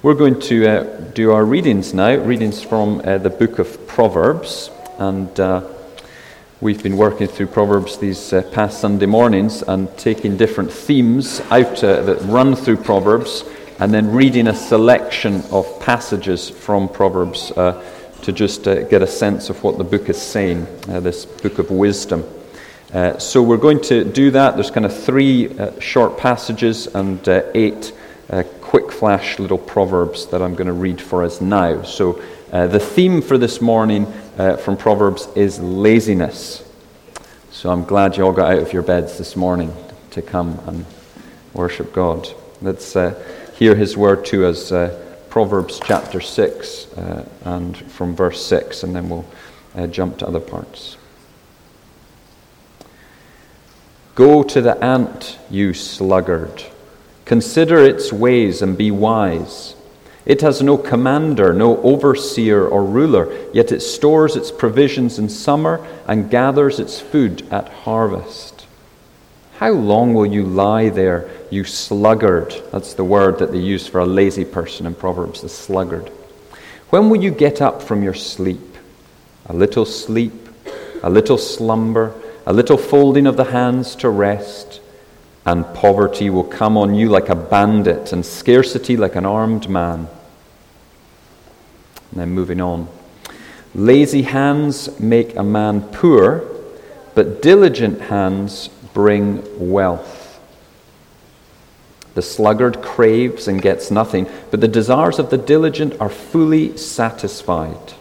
We're going to do our readings now, readings from the book of Proverbs, and we've been working through Proverbs these past Sunday mornings and taking different themes out that run through Proverbs, and then reading a selection of passages from Proverbs to just get a sense of what the book is saying, this book of wisdom. So we're going to do that. There's kind of 3 short passages and 8 quick flash little proverbs that I'm going to read for us now. So the theme for this morning from Proverbs is laziness. So I'm glad you all got out of your beds this morning to come and worship God. Let's hear his word to us, Proverbs chapter 6 and from verse 6, and then we'll jump to other parts. Go to the ant, you sluggard. Consider its ways and be wise. It has no commander, no overseer or ruler, yet it stores its provisions in summer and gathers its food at harvest. How long will you lie there, you sluggard? That's the word that they use for a lazy person in Proverbs, the sluggard. When will you get up from your sleep? A little slumber, a little folding of the hands to rest, and poverty will come on you like a bandit, and scarcity like an armed man. And then moving on. Lazy hands make a man poor, but diligent hands bring wealth. The sluggard craves and gets nothing, but the desires of the diligent are fully satisfied.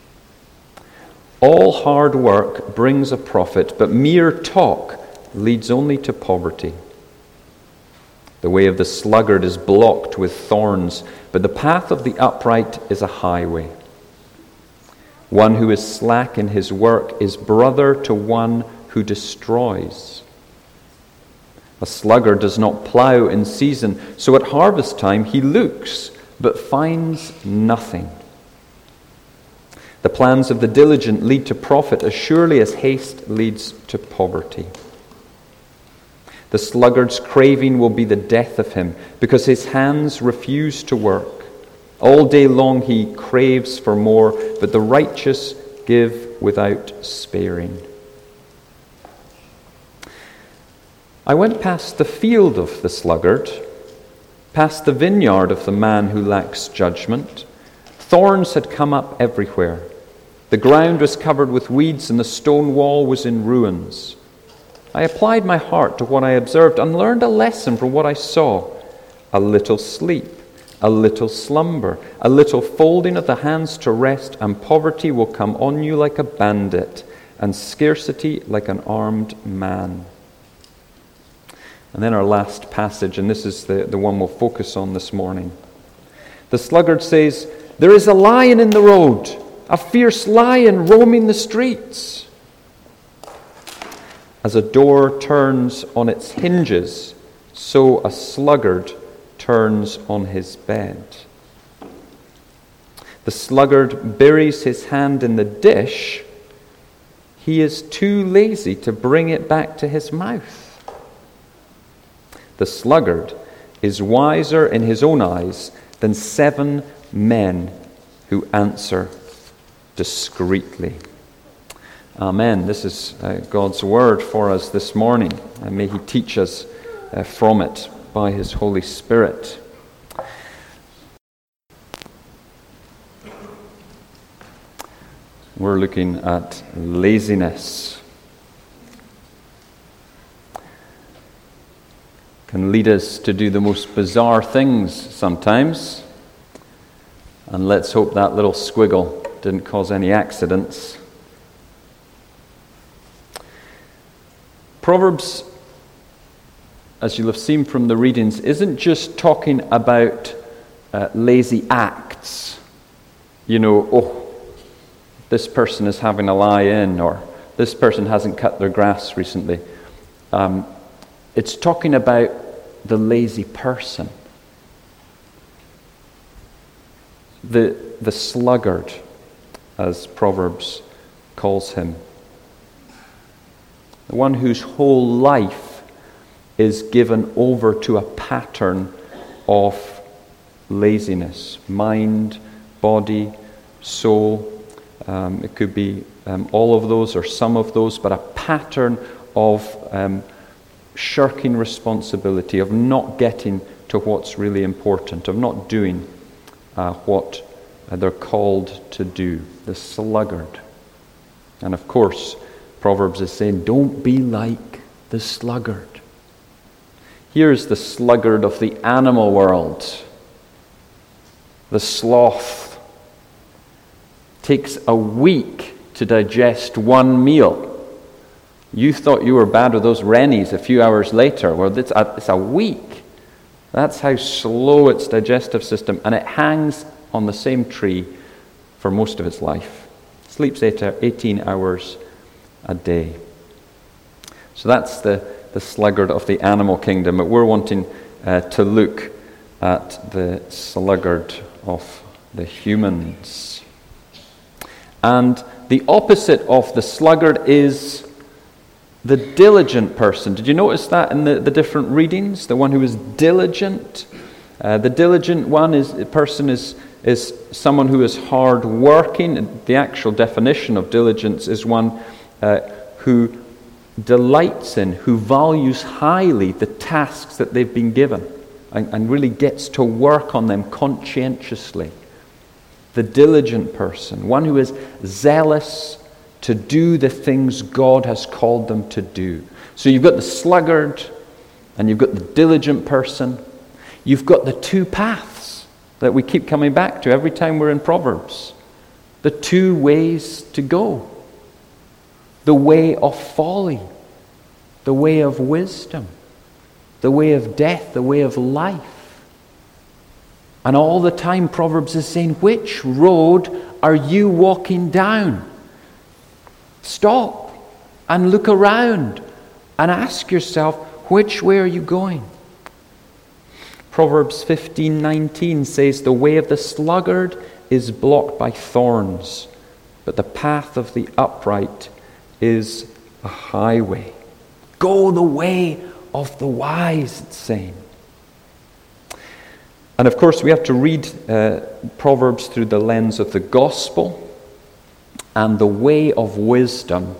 All hard work brings a profit, but mere talk leads only to poverty. The way of the sluggard is blocked with thorns, but the path of the upright is a highway. One who is slack in his work is brother to one who destroys. A sluggard does not plow in season, so at harvest time he looks, but finds nothing. The plans of the diligent lead to profit as surely as haste leads to poverty. The sluggard's craving will be the death of him, because his hands refuse to work. All day long he craves for more, but the righteous give without sparing. I went past the field of the sluggard, past the vineyard of the man who lacks judgment. Thorns had come up everywhere. The ground was covered with weeds, and the stone wall was in ruins. I applied my heart to what I observed and learned a lesson from what I saw. A little sleep, a little slumber, a little folding of the hands to rest, and poverty will come on you like a bandit, and scarcity like an armed man. And then our last passage, and this is the one we'll focus on this morning. The sluggard says, "There is a lion in the road, a fierce lion roaming the streets." As a door turns on its hinges, so a sluggard turns on his bed. The sluggard buries his hand in the dish. He is too lazy to bring it back to his mouth. The sluggard is wiser in his own eyes than 7 men who answer discreetly. Amen. This is God's word for us this morning, and may he teach us from it by his Holy Spirit. We're looking at laziness. Can lead us to do the most bizarre things sometimes, and let's hope that little squiggle didn't cause any accidents. Proverbs, as you'll have seen from the readings, isn't just talking about lazy acts. This person is having a lie-in, or this person hasn't cut their grass recently. It's talking about the lazy person, the sluggard, as Proverbs calls him. The one whose whole life is given over to a pattern of laziness, mind, body, soul. It could be all of those or some of those, but a pattern of shirking responsibility, of not getting to what's really important, of not doing what they're called to do. The sluggard. And of course, Proverbs is saying, don't be like the sluggard. Here's the sluggard of the animal world. The sloth takes a week to digest one meal. You thought you were bad with those Rennies a few hours later. Well, it's a week. That's how slow its digestive system, and it hangs on the same tree for most of its life. Sleeps 18 hours a day. So that's the sluggard of the animal kingdom. But we're wanting to look at the sluggard of the humans. And the opposite of the sluggard is the diligent person. Did you notice that in the different readings? The one who is diligent. The diligent person is someone who is hard working. The actual definition of diligence is one who delights in, who values highly the tasks that they've been given and really gets to work on them conscientiously. The diligent person, one who is zealous to do the things God has called them to do. So you've got the sluggard and you've got the diligent person. You've got the two paths that we keep coming back to every time we're in Proverbs. The two ways to go. The way of folly, the way of wisdom, the way of death, the way of life. And all the time Proverbs is saying, which road are you walking down? Stop and look around and ask yourself, which way are you going? Proverbs 15:19 says, the way of the sluggard is blocked by thorns, but the path of the upright is a highway. Go the way of the wise, it's saying. And of course, we have to read Proverbs through the lens of the gospel and the way of wisdom.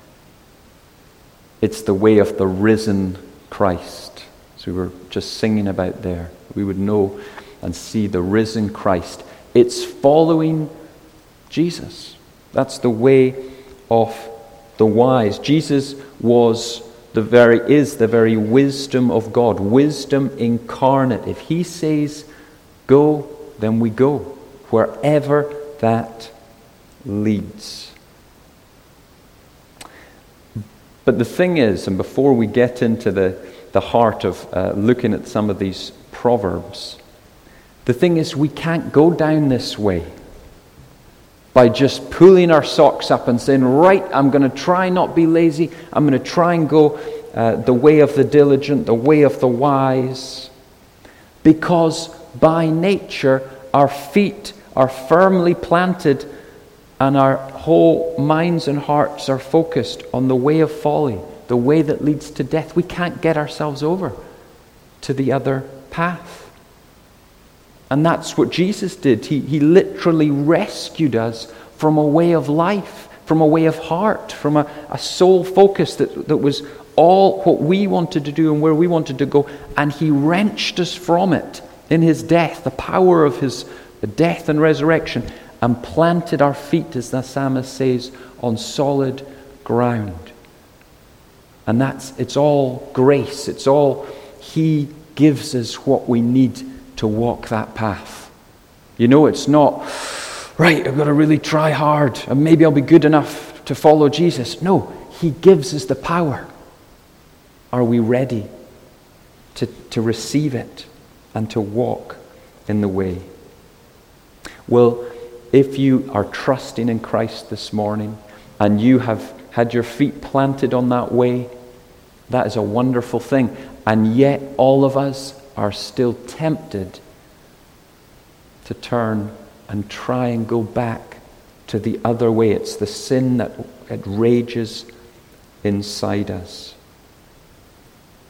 It's the way of the risen Christ. So we were just singing about there. We would know and see the risen Christ. It's following Jesus. That's the way of the wise. Jesus is the very wisdom of God, wisdom incarnate. If he says go, then we go, wherever that leads. But the thing is, and before we get into the heart of looking at some of these proverbs, the thing is we can't go down this way by just pulling our socks up and saying, right, I'm going to try not be lazy. I'm going to try and go the way of the diligent, the way of the wise. Because by nature, our feet are firmly planted and our whole minds and hearts are focused on the way of folly, the way that leads to death. We can't get ourselves over to the other path. And that's what Jesus did. He literally rescued us from a way of life, from a way of heart, from a soul focus that was all what we wanted to do and where we wanted to go. And he wrenched us from it in his death, the power of his death and resurrection, and planted our feet, as the psalmist says, on solid ground. And it's all grace. It's all he gives us what we need to walk that path. You know, it's not, right, I've got to really try hard and maybe I'll be good enough to follow Jesus. No, he gives us the power. Are we ready to receive it and to walk in the way? Well, if you are trusting in Christ this morning and you have had your feet planted on that way, that is a wonderful thing. And yet all of us are still tempted to turn and try and go back to the other way. It's the sin that it rages inside us.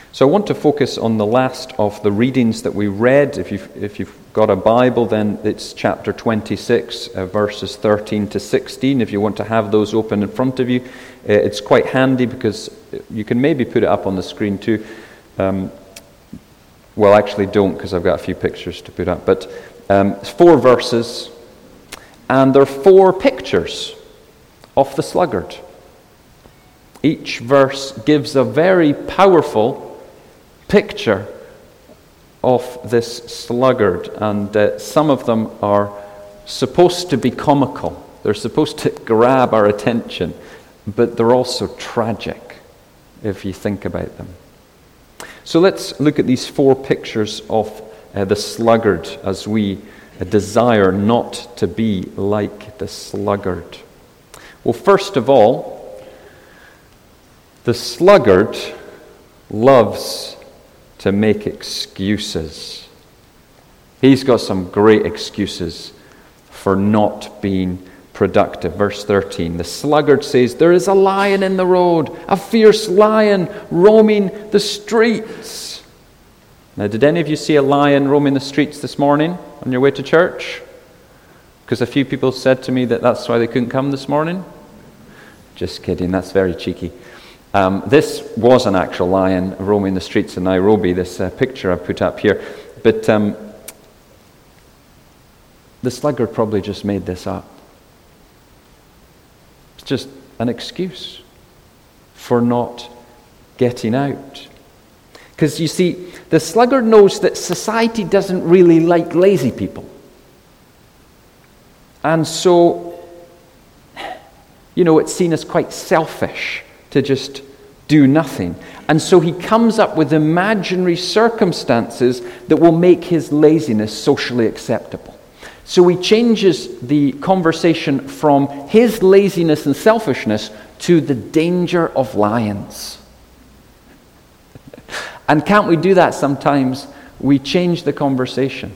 So I want to focus on the last of the readings that we read. If you've got a Bible, then it's chapter 26, verses 13 to 16. If you want to have those open in front of you, it's quite handy because you can maybe put it up on the screen too. Well, actually don't, because I've got a few pictures to put up. But it's 4 verses, and there are 4 pictures of the sluggard. Each verse gives a very powerful picture of this sluggard, and some of them are supposed to be comical. They're supposed to grab our attention, but they're also tragic if you think about them. So let's look at these 4 pictures of the sluggard as we desire not to be like the sluggard. Well, first of all, the sluggard loves to make excuses. He's got some great excuses for not being productive. Verse 13, the sluggard says, "There is a lion in the road, a fierce lion roaming the streets." Now, did any of you see a lion roaming the streets this morning on your way to church? Because a few people said to me that that's why they couldn't come this morning. Just kidding, that's very cheeky. This was an actual lion roaming the streets in Nairobi, this picture I put up here. But the sluggard probably just made this up. It's just an excuse for not getting out. Because you see, the sluggard knows that society doesn't really like lazy people. And so, it's seen as quite selfish to just do nothing. And so he comes up with imaginary circumstances that will make his laziness socially acceptable. So he changes the conversation from his laziness and selfishness to the danger of lions. And can't we do that sometimes? We change the conversation.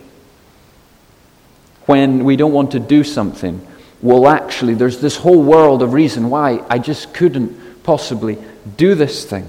When we don't want to do something, well, actually, there's this whole world of reason why I just couldn't possibly do this thing.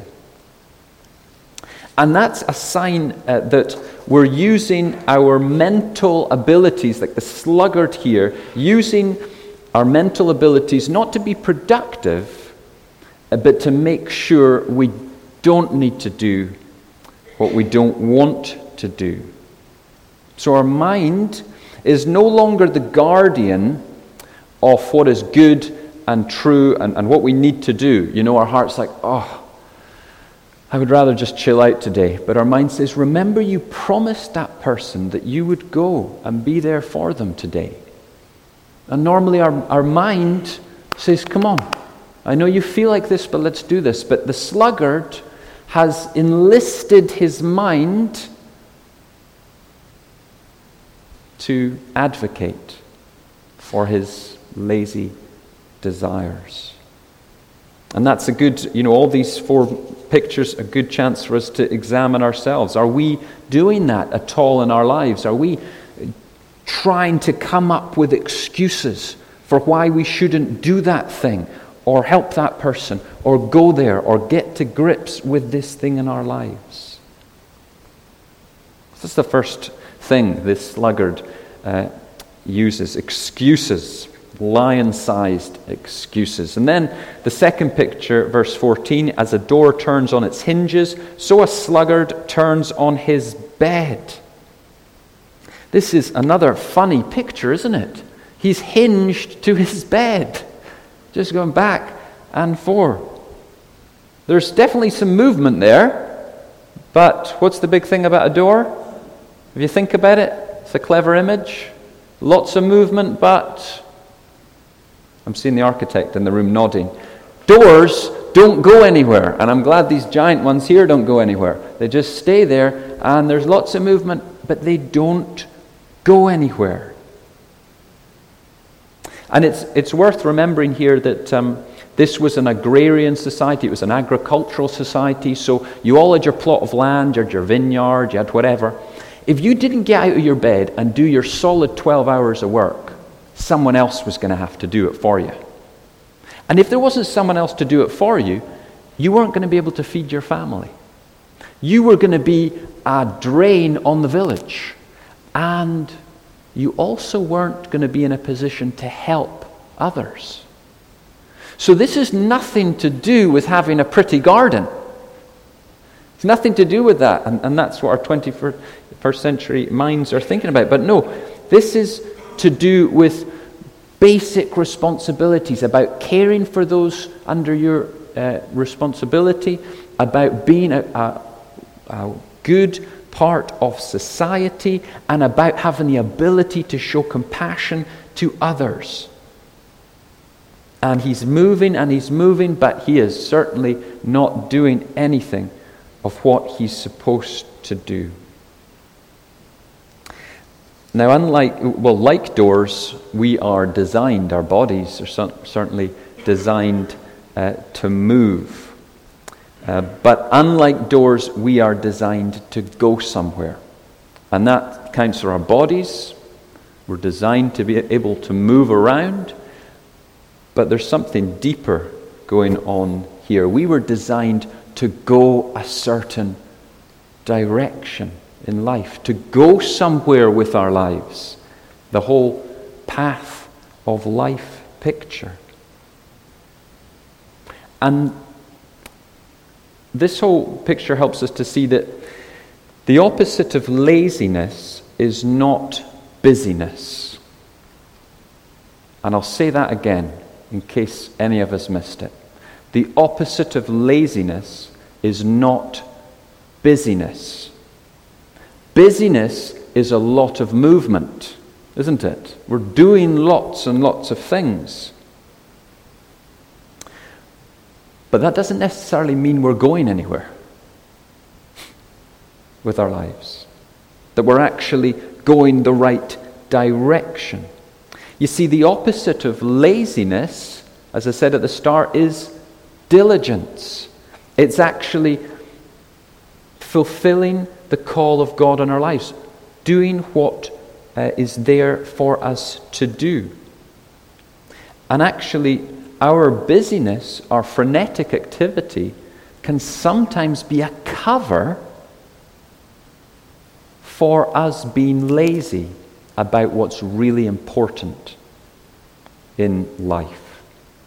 And that's a sign that we're using our mental abilities, like the sluggard here, using our mental abilities not to be productive, but to make sure we don't need to do what we don't want to do. So our mind is no longer the guardian of what is good and true and what we need to do. Our heart's like, I would rather just chill out today. But our mind says, remember you promised that person that you would go and be there for them today. And normally our mind says, come on, I know you feel like this, but let's do this. But the sluggard has enlisted his mind to advocate for his lazy desires. And that's a good, all these 4 pictures, a good chance for us to examine ourselves. Are we doing that at all in our lives? Are we trying to come up with excuses for why we shouldn't do that thing, or help that person, or go there, or get to grips with this thing in our lives? That's the first thing this sluggard uses, excuses. Lion-sized excuses. And then the second picture, verse 14, as a door turns on its hinges, so a sluggard turns on his bed. This is another funny picture, isn't it? He's hinged to his bed, just going back and forth. There's definitely some movement there, but what's the big thing about a door? If you think about it, it's a clever image. Lots of movement, but I'm seeing the architect in the room nodding. Doors don't go anywhere, and I'm glad these giant ones here don't go anywhere. They just stay there, and there's lots of movement, but they don't go anywhere. And it's worth remembering here that this was an agrarian society. It was an agricultural society, so you all had your plot of land, you had your vineyard, you had whatever. If you didn't get out of your bed and do your solid 12 hours of work, someone else was going to have to do it for you. And if there wasn't someone else to do it for you, you weren't going to be able to feed your family. You were going to be a drain on the village. And you also weren't going to be in a position to help others. So this is nothing to do with having a pretty garden. It's nothing to do with that. And that's what our 21st century minds are thinking about. But no, this is to do with basic responsibilities, about caring for those under your responsibility, about being a good part of society, and about having the ability to show compassion to others. And he's moving, but he is certainly not doing anything of what he's supposed to do. Now, like doors, we are designed, our bodies are certainly designed to move. But unlike doors, we are designed to go somewhere. And that counts for our bodies. We're designed to be able to move around. But there's something deeper going on here. We were designed to go a certain direction in life, to go somewhere with our lives. The whole path of life picture. And this whole picture helps us to see that the opposite of laziness is not busyness. And I'll say that again in case any of us missed it. The opposite of laziness is not busyness. Busyness is a lot of movement, isn't it? We're doing lots and lots of things. But that doesn't necessarily mean we're going anywhere with our lives. That we're actually going the right direction. You see, the opposite of laziness, as I said at the start, is diligence. It's actually fulfilling the call of God on our lives, doing what is there for us to do. And actually, our busyness, our frenetic activity, can sometimes be a cover for us being lazy about what's really important in life.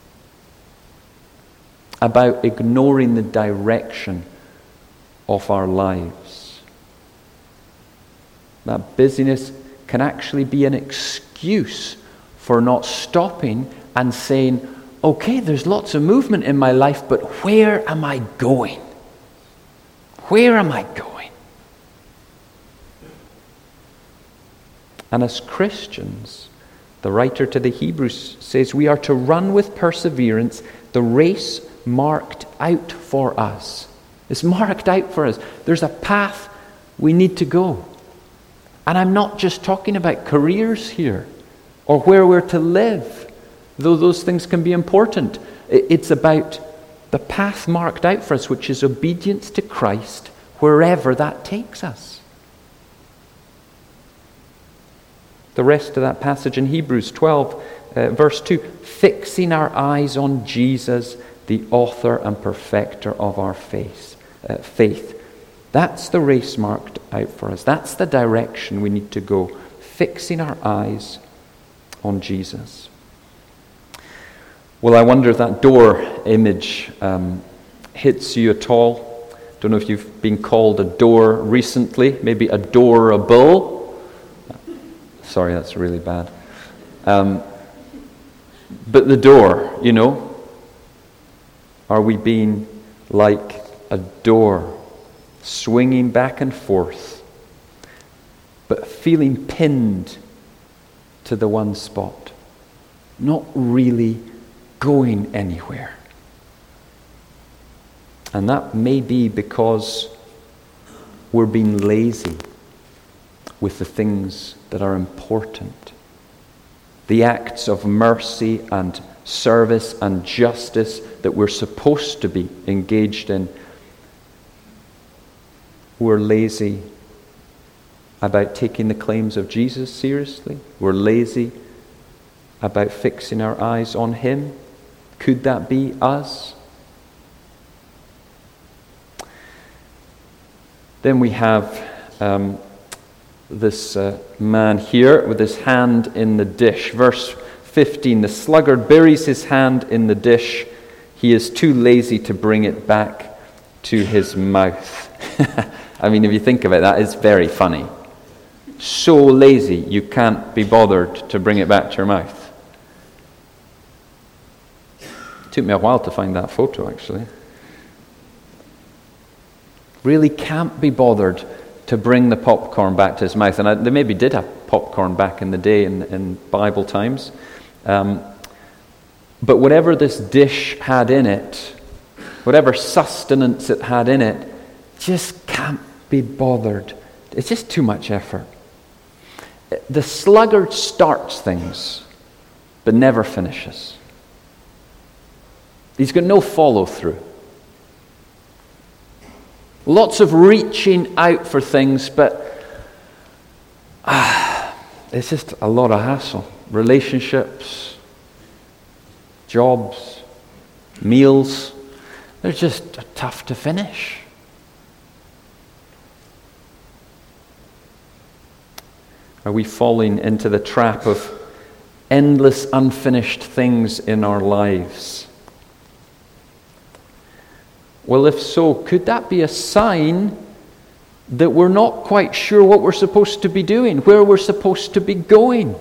About ignoring the direction of our lives. That busyness can actually be an excuse for not stopping and saying, okay, there's lots of movement in my life, but where am I going? Where am I going? And as Christians, the writer to the Hebrews says we are to run with perseverance the race marked out for us. It's marked out for us. There's a path we need to go. And I'm not just talking about careers here or where we're to live, though those things can be important. It's about the path marked out for us, which is obedience to Christ wherever that takes us. The rest of that passage in Hebrews 12, verse 2, fixing our eyes on Jesus, the author and perfecter of our faith. That's the race marked out for us. That's the direction we need to go, fixing our eyes on Jesus. Well, I wonder if that door image hits you at all. Don't know if you've been called a door recently, maybe adorable. Sorry, that's really bad. But the door, are we being like a door, swinging back and forth, but feeling pinned to the one spot, not really going anywhere? And that may be because we're being lazy with the things that are important. The acts of mercy and service and justice that we're supposed to be engaged in. We're lazy about taking the claims of Jesus seriously. We're lazy about fixing our eyes on Him. Could that be us? Then we have this man here with his hand in the dish. Verse 15, the sluggard buries his hand in the dish. He is too lazy to bring it back to his mouth. I mean, if you think of it, that is very funny. So lazy, you can't be bothered to bring it back to your mouth. It took me a while to find that photo, actually. Really can't be bothered to bring the popcorn back to his mouth. And they maybe did have popcorn back in the day in Bible times. But whatever this dish had in it, whatever sustenance it had in it, just can't be bothered. It's just too much effort. The sluggard starts things, but never finishes. He's got no follow-through. Lots of reaching out for things, but it's just a lot of hassle. Relationships, jobs, meals, they're just tough to finish. Are we falling into the trap of endless unfinished things in our lives? Well, if so, could that be a sign that we're not quite sure what we're supposed to be doing, where we're supposed to be going?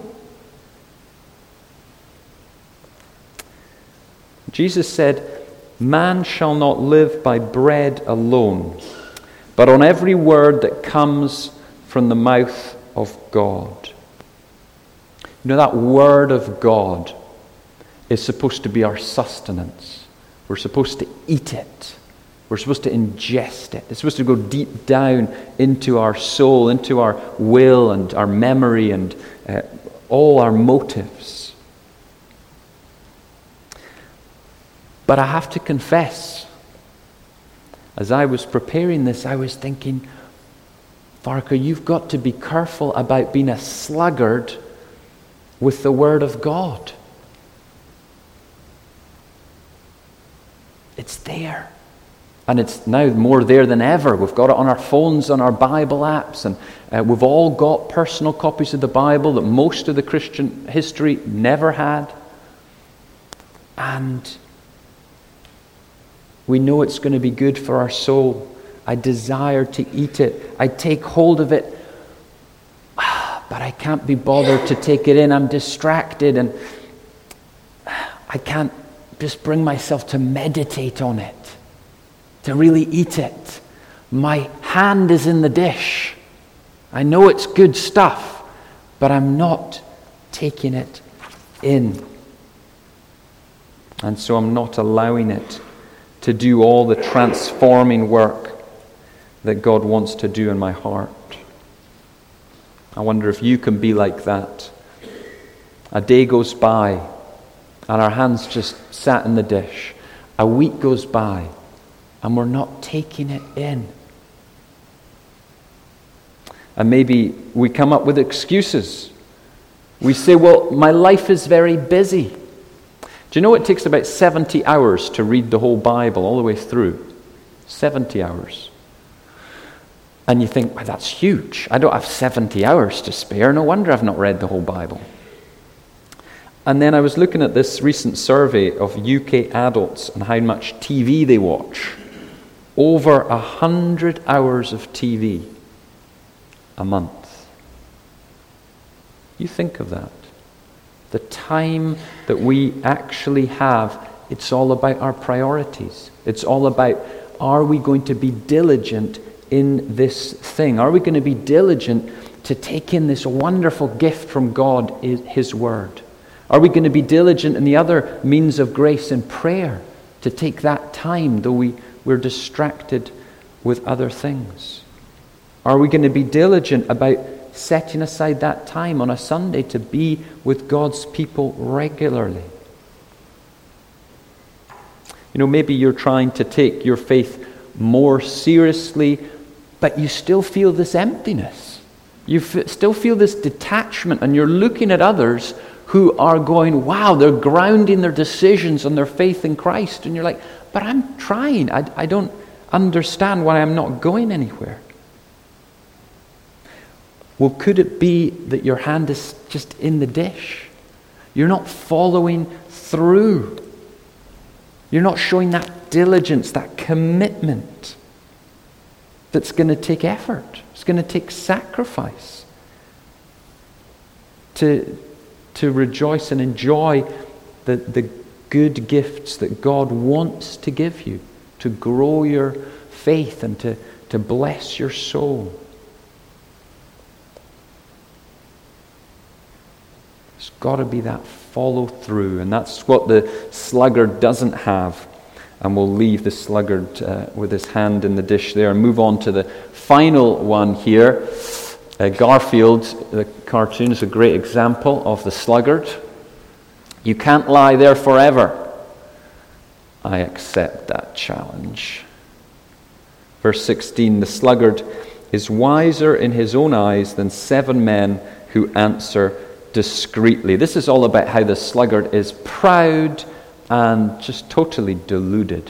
Jesus said, "Man shall not live by bread alone, but on every word that comes from the mouth of God." You know, that word of God is supposed to be our sustenance. We're supposed to eat it. We're supposed to ingest it. It's supposed to go deep down into our soul, into our will and our memory and all our motives. But I have to confess, as I was preparing this, I was thinking, Farquhar, you've got to be careful about being a sluggard with the Word of God. It's there. And it's now more there than ever. We've got it on our phones, on our Bible apps, and we've all got personal copies of the Bible that most of the Christian history never had. And we know it's going to be good for our soul. I desire to eat it. I take hold of it, but I can't be bothered to take it in. I'm distracted, and I can't just bring myself to meditate on it, to really eat it. My hand is in the dish. I know it's good stuff, but I'm not taking it in. And so I'm not allowing it to do all the transforming work that God wants to do in my heart. I wonder if you can be like that. A day goes by and our hands just sat in the dish. A week goes by and we're not taking it in. And maybe we come up with excuses. We say, well, my life is very busy. Do you know it takes about 70 hours to read the whole Bible all the way through? 70 hours. And you think, well, that's huge. I don't have 70 hours to spare. No wonder I've not read the whole Bible. And then I was looking at this recent survey of UK adults and how much TV they watch. Over 100 hours of TV a month. You think of that. The time that we actually have, it's all about our priorities. It's all about, are we going to be diligent in this thing? Are we going to be diligent to take in this wonderful gift from God, His Word? Are we going to be diligent in the other means of grace and prayer to take that time, though we're distracted with other things? Are we going to be diligent about setting aside that time on a Sunday to be with God's people regularly? You know, maybe you're trying to take your faith more seriously, but you still feel this emptiness. You still feel this detachment, and you're looking at others who are going, wow, they're grounding their decisions on their faith in Christ. And you're like, but I'm trying. I don't understand why I'm not going anywhere. Well, could it be that your hand is just in the dish? You're not following through. You're not showing that diligence, that commitment that's going to take effort. It's going to take sacrifice to rejoice and enjoy the good gifts that God wants to give you, to grow your faith and to bless your soul. There's got to be that follow through, and that's what the sluggard doesn't have. And we'll leave the sluggard with his hand in the dish there and move on to the final one here. Garfield, the cartoon, is a great example of the sluggard. You can't lie there forever. I accept that challenge. Verse 16, the sluggard is wiser in his own eyes than 7 men who answer discreetly. This is all about how the sluggard is proud and just totally deluded.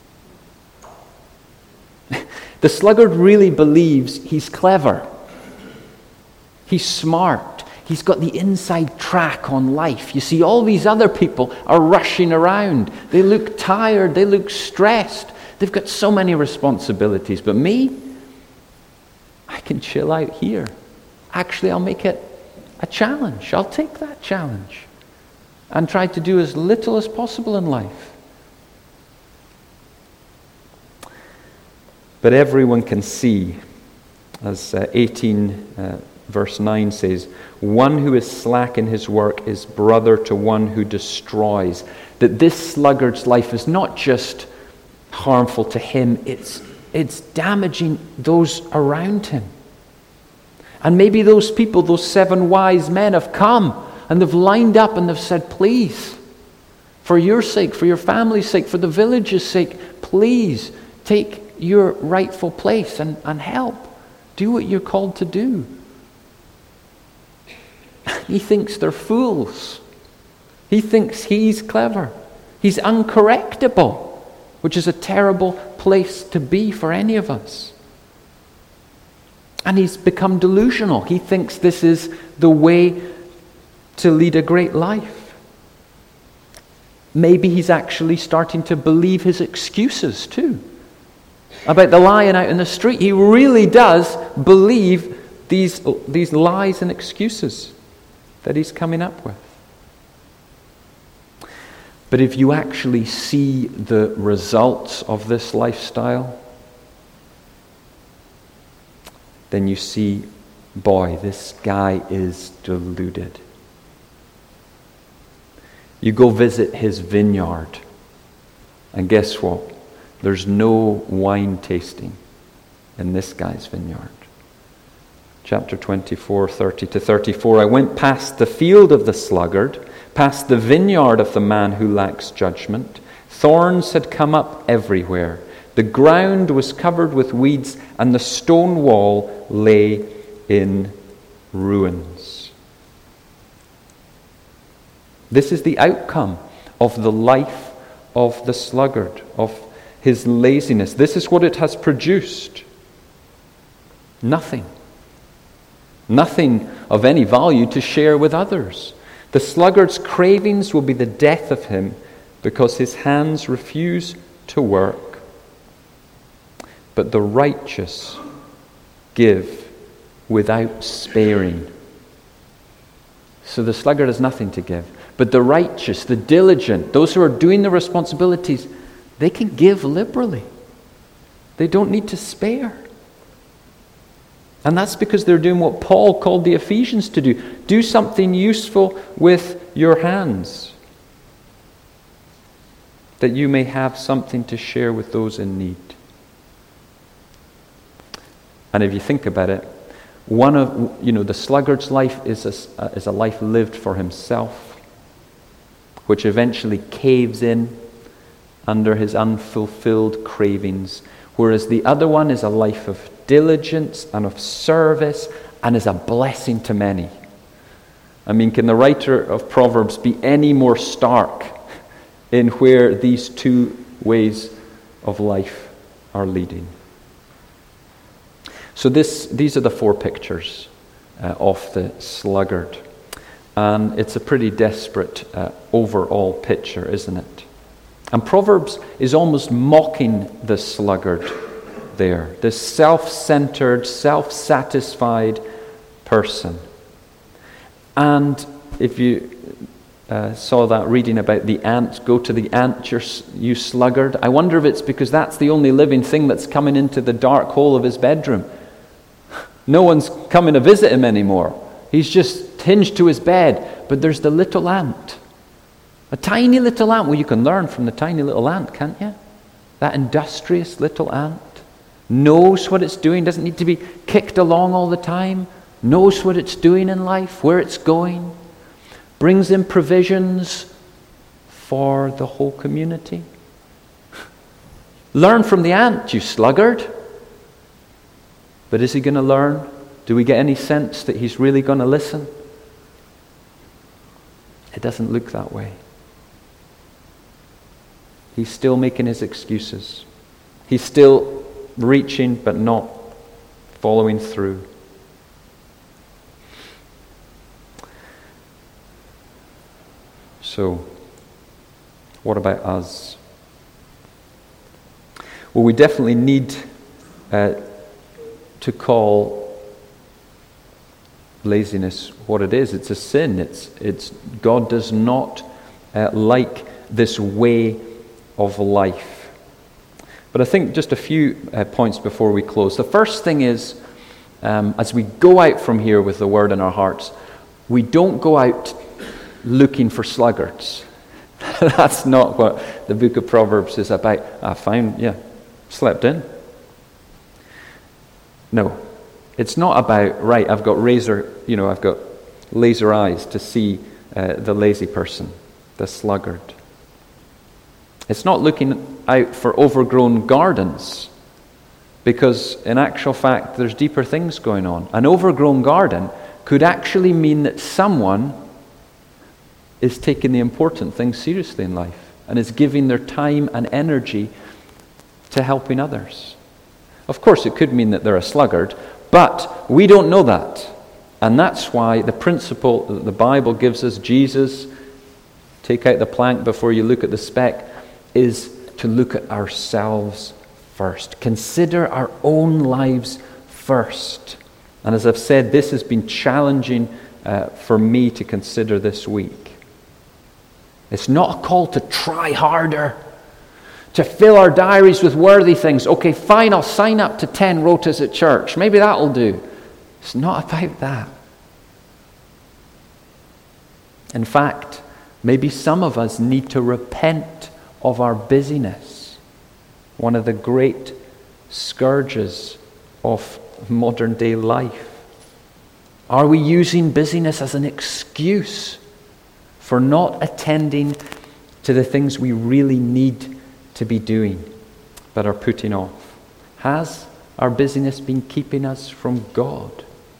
The sluggard really believes he's clever. He's smart. He's got the inside track on life. You see, all these other people are rushing around. They look tired. They look stressed. They've got so many responsibilities. But me, I can chill out here. Actually, I'll make it a challenge. I'll take that challenge and try to do as little as possible in life. But everyone can see, as 18 verse 9 says, one who is slack in his work is brother to one who destroys. That this sluggard's life is not just harmful to him, it's damaging those around him. And maybe those people, those 7 wise men, have come and they've lined up and they've said, please, for your sake, for your family's sake, for the village's sake, please take your rightful place and help. Do what you're called to do. He thinks they're fools. He thinks he's clever. He's uncorrectable, which is a terrible place to be for any of us. And he's become delusional. He thinks this is the way to lead a great life. Maybe he's actually starting to believe his excuses too. About the lying out in the street. He really does believe these lies and excuses that he's coming up with. But if you actually see the results of this lifestyle, then you see, boy, this guy is deluded. You go visit his vineyard, and guess what? There's no wine tasting in this guy's vineyard. Chapter 24, 30 to 34, I went past the field of the sluggard, past the vineyard of the man who lacks judgment. Thorns had come up everywhere. The ground was covered with weeds, and the stone wall lay in ruins. This is the outcome of the life of the sluggard, of his laziness. This is what it has produced. Nothing. Nothing of any value to share with others. The sluggard's cravings will be the death of him because his hands refuse to work. But the righteous give without sparing. So the sluggard has nothing to give. But the righteous, the diligent, those who are doing the responsibilities, they can give liberally. They don't need to spare. And that's because they're doing what Paul called the Ephesians to do. Do something useful with your hands, that you may have something to share with those in need. And if you think about it, the sluggard's life is a life lived for himself, which eventually caves in under his unfulfilled cravings, whereas the other one is a life of diligence and of service and is a blessing to many. I mean, can the writer of Proverbs be any more stark in where these two ways of life are leading? So these are the 4 pictures of the sluggard. And it's a pretty desperate overall picture, isn't it? And Proverbs is almost mocking the sluggard there, this self-centered, self-satisfied person. And if you saw that reading about the ant, go to the ant, you sluggard. I wonder if it's because that's the only living thing that's coming into the dark hole of his bedroom. No one's coming to visit him anymore. He's just hinged to his bed. But there's the little ant. A tiny little ant. Well, you can learn from the tiny little ant, can't you? That industrious little ant knows what it's doing, doesn't need to be kicked along all the time, knows what it's doing in life, where it's going, brings in provisions for the whole community. Learn from the ant, you sluggard. But is he going to learn? Do we get any sense that he's really going to listen? It doesn't look that way. He's still making his excuses. He's still reaching but not following through. So, what about us? Well, we definitely need to call laziness what it is. It's a sin. It's God does not like this way of life. But I think just a few points before we close. The first thing is, as we go out from here with the word in our hearts, we don't go out looking for sluggards. That's not what the book of Proverbs is about. Slept in. No, it's not about, right, I've got laser eyes to see the lazy person, the sluggard. It's not looking out for overgrown gardens, because in actual fact there's deeper things going on. An overgrown garden could actually mean that someone is taking the important things seriously in life and is giving their time and energy to helping others. Of course, it could mean that they're a sluggard, but we don't know that. And that's why the principle that the Bible gives us, Jesus, take out the plank before you look at the speck, is to look at ourselves first. Consider our own lives first. And as I've said, this has been challenging for me to consider this week. It's not a call to try harder, to fill our diaries with worthy things. Okay, fine, I'll sign up to 10 rotas at church. Maybe that'll do. It's not about that. In fact, maybe some of us need to repent of our busyness. One of the great scourges of modern day life. Are we using busyness as an excuse for not attending to the things we really need to be doing, but are putting off? Has our busyness been keeping us from God?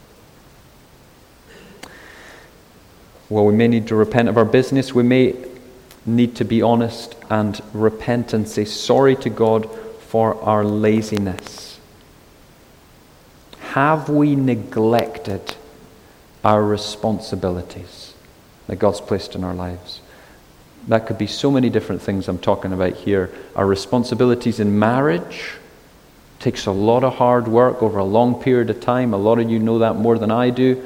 Well, we may need to repent of our business. We may need to be honest and repent and say sorry to God for our laziness. Have we neglected our responsibilities that God's placed in our lives? That could be so many different things I'm talking about here. Our responsibilities in marriage takes a lot of hard work over a long period of time. A lot of you know that more than I do.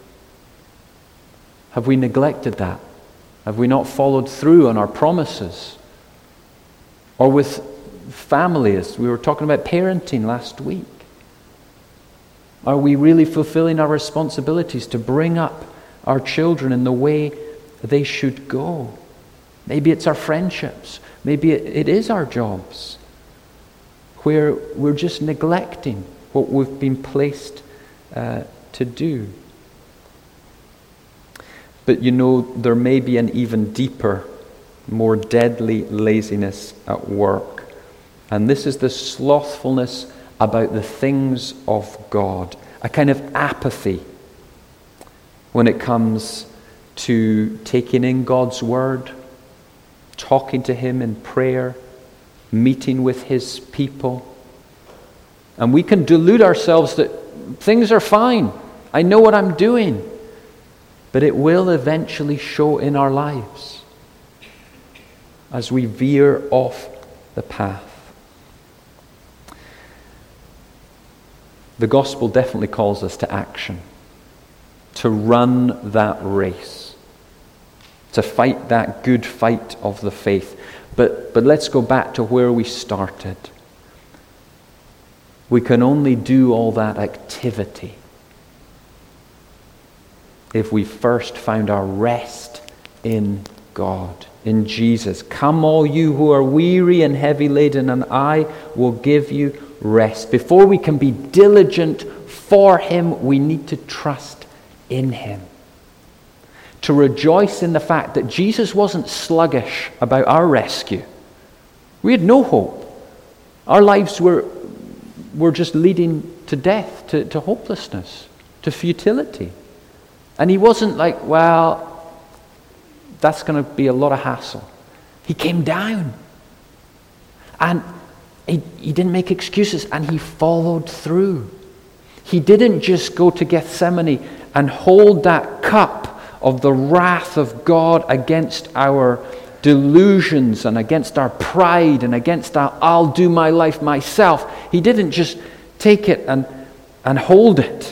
Have we neglected that? Have we not followed through on our promises? Or with families, we were talking about parenting last week. Are we really fulfilling our responsibilities to bring up our children in the way they should go? Maybe it's our friendships. Maybe it is our jobs, where we're just neglecting what we've been placed to do. But you know, there may be an even deeper, more deadly laziness at work. And this is the slothfulness about the things of God. A kind of apathy when it comes to taking in God's word, talking to Him in prayer, meeting with His people. And we can delude ourselves that things are fine. I know what I'm doing. But it will eventually show in our lives as we veer off the path. The gospel definitely calls us to action, to run that race, to fight that good fight of the faith. But let's go back to where we started. We can only do all that activity if we first found our rest in God, in Jesus. Come all you who are weary and heavy laden, and I will give you rest. Before we can be diligent for Him, we need to trust in Him. To rejoice in the fact that Jesus wasn't sluggish about our rescue. We had no hope. Our lives were just leading to death, to hopelessness, to futility. And He wasn't like, well, that's going to be a lot of hassle. He came down. And he didn't make excuses, and He followed through. He didn't just go to Gethsemane and hold that cup of the wrath of God against our delusions and against our pride and against our I'll do my life myself. He didn't just take it and hold it.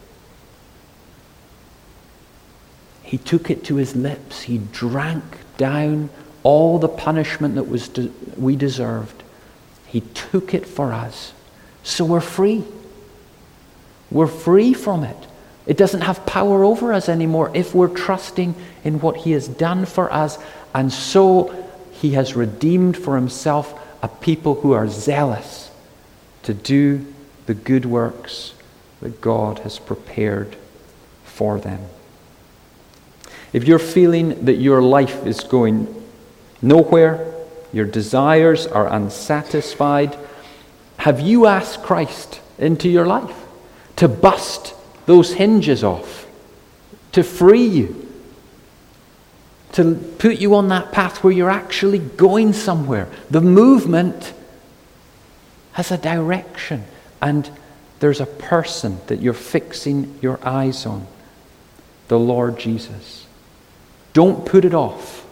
He took it to His lips. He drank down all the punishment that we deserved. He took it for us. So we're free. We're free from it. It doesn't have power over us anymore if we're trusting in what He has done for us. And so He has redeemed for Himself a people who are zealous to do the good works that God has prepared for them. If you're feeling that your life is going nowhere, your desires are unsatisfied, have you asked Christ into your life to bust those hinges off, to free you, to put you on that path where you're actually going somewhere? The movement has a direction, and there's a person that you're fixing your eyes on, the Lord Jesus. Don't put it off.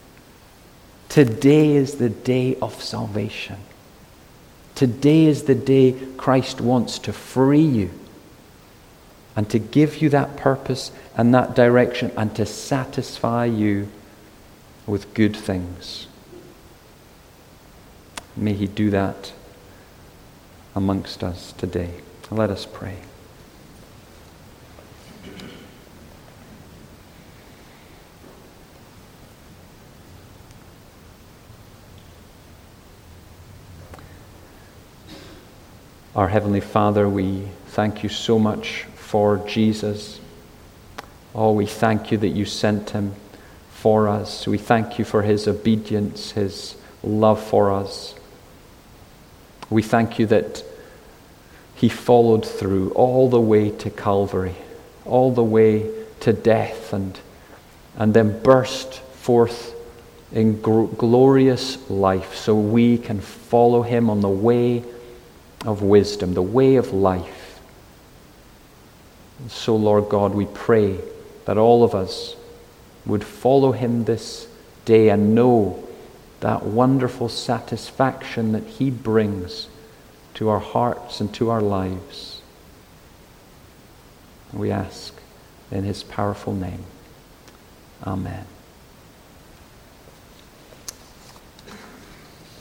Today is the day of salvation. Today is the day Christ wants to free you and to give you that purpose and that direction and to satisfy you with good things. May He do that amongst us today. Let us pray. Our Heavenly Father, we thank You so much for Jesus. Oh, we thank You that You sent Him for us. We thank You for His obedience, His love for us. We thank You that He followed through all the way to Calvary, all the way to death, and then burst forth in glorious life so we can follow Him on the way of wisdom, the way of life. And so, Lord God, we pray that all of us would follow Him this day and know that wonderful satisfaction that He brings to our hearts and to our lives. We ask in His powerful name. Amen.